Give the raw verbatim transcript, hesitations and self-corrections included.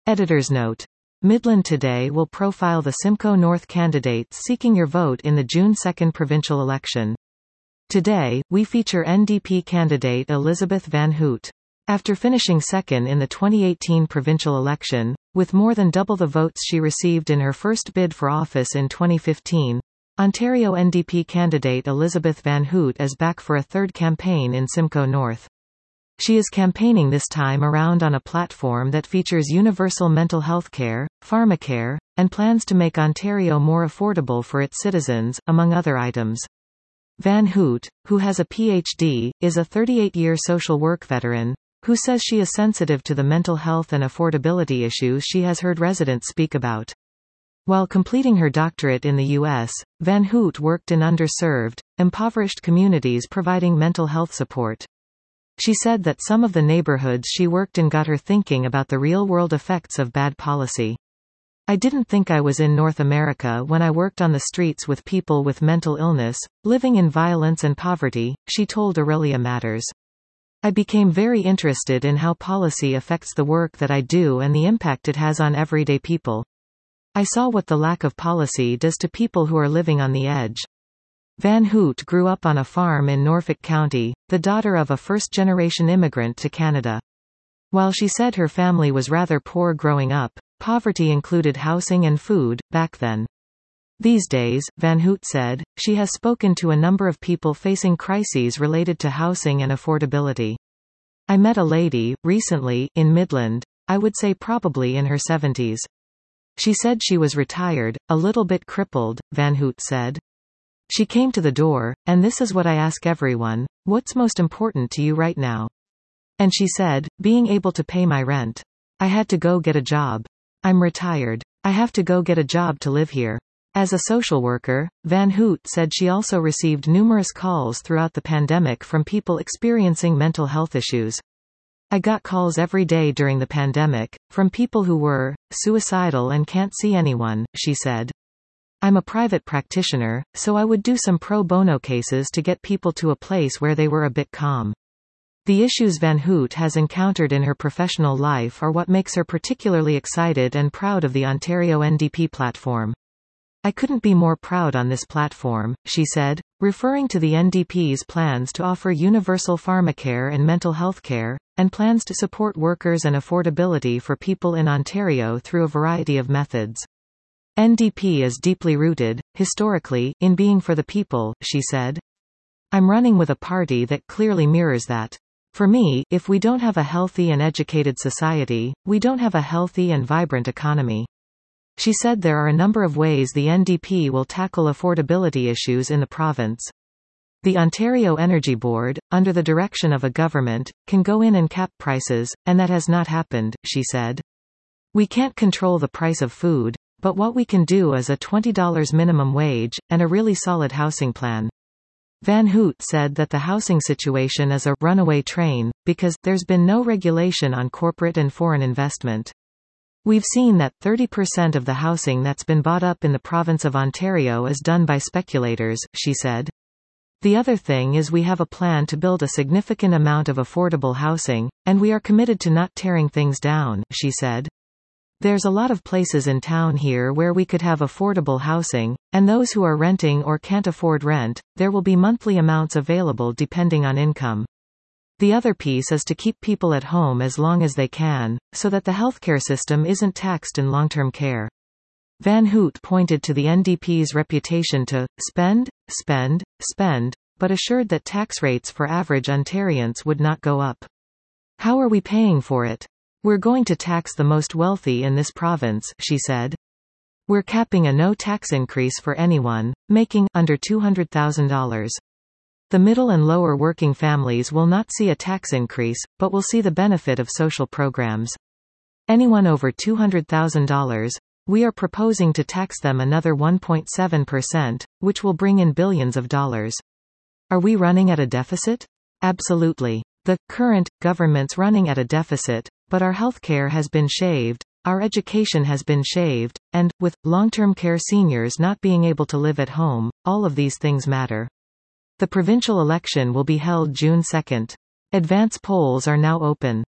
Editor's note. Midland Today will profile the Simcoe North candidates seeking your vote in the June second provincial election. Today, we feature N D P candidate Elizabeth Van Hoot. After finishing second in the twenty eighteen provincial election, with more than double the votes she received in her first bid for office in twenty fifteen, Ontario N D P candidate Elizabeth Van Hoot is back for a third campaign in Simcoe North. She is campaigning this time around on a platform that features universal mental health care, pharmacare, and plans to make Ontario more affordable for its citizens, among other items. Van Hoot, who has a P H D, is a thirty-eight-year social work veteran, who says she is sensitive to the mental health and affordability issues she has heard residents speak about. While completing her doctorate in the U S, Van Hoot worked in underserved, impoverished communities providing mental health support. She said that some of the neighborhoods she worked in got her thinking about the real-world effects of bad policy. I didn't think I was in North America when I worked on the streets with people with mental illness, living in violence and poverty, she told Aurelia Matters. I became very interested in how policy affects the work that I do and the impact it has on everyday people. I saw what the lack of policy does to people who are living on the edge. Van Hoot grew up on a farm in Norfolk County, the daughter of a first-generation immigrant to Canada. While she said her family was rather poor growing up, poverty included housing and food, back then. These days, Van Hoot said, she has spoken to a number of people facing crises related to housing and affordability. I met a lady, recently, in Midland, I would say probably in her seventies. She said she was retired, a little bit crippled, Van Hoot said. She came to the door, and this is what I ask everyone, what's most important to you right now? And she said, being able to pay my rent. I had to go get a job. I'm retired. I have to go get a job to live here. As a social worker, Van Hoot said she also received numerous calls throughout the pandemic from people experiencing mental health issues. I got calls every day during the pandemic, from people who were suicidal and can't see anyone, she said. I'm a private practitioner, so I would do some pro bono cases to get people to a place where they were a bit calm. The issues Van Hoot has encountered in her professional life are what makes her particularly excited and proud of the Ontario N D P platform. I couldn't be more proud on this platform, she said, referring to the N D P's plans to offer universal pharmacare and mental health care, and plans to support workers and affordability for people in Ontario through a variety of methods. N D P is deeply rooted, historically, in being for the people, she said. I'm running with a party that clearly mirrors that. For me, if we don't have a healthy and educated society, we don't have a healthy and vibrant economy. She said there are a number of ways the N D P will tackle affordability issues in the province. The Ontario Energy Board, under the direction of a government, can go in and cap prices, and that has not happened, she said. We can't control the price of food, but what we can do is a twenty dollars minimum wage, and a really solid housing plan. Van Hoot said that the housing situation is a runaway train, because there's been no regulation on corporate and foreign investment. We've seen that thirty percent of the housing that's been bought up in the province of Ontario is done by speculators, she said. The other thing is we have a plan to build a significant amount of affordable housing, and we are committed to not tearing things down, she said. There's a lot of places in town here where we could have affordable housing, and those who are renting or can't afford rent, there will be monthly amounts available depending on income. The other piece is to keep people at home as long as they can, so that the healthcare system isn't taxed in long-term care. Van Hoot pointed to the N D P's reputation to spend, spend, spend, but assured that tax rates for average Ontarians would not go up. How are we paying for it? We're going to tax the most wealthy in this province, she said. We're capping a no tax increase for anyone making under two hundred thousand dollars. The middle and lower working families will not see a tax increase, but will see the benefit of social programs. Anyone over two hundred thousand dollars, we are proposing to tax them another one point seven percent, which will bring in billions of dollars. Are we running at a deficit? Absolutely. The current government's running at a deficit, but our healthcare has been shaved, our education has been shaved, and, with long-term care seniors not being able to live at home, all of these things matter. The provincial election will be held June second. Advance polls are now open.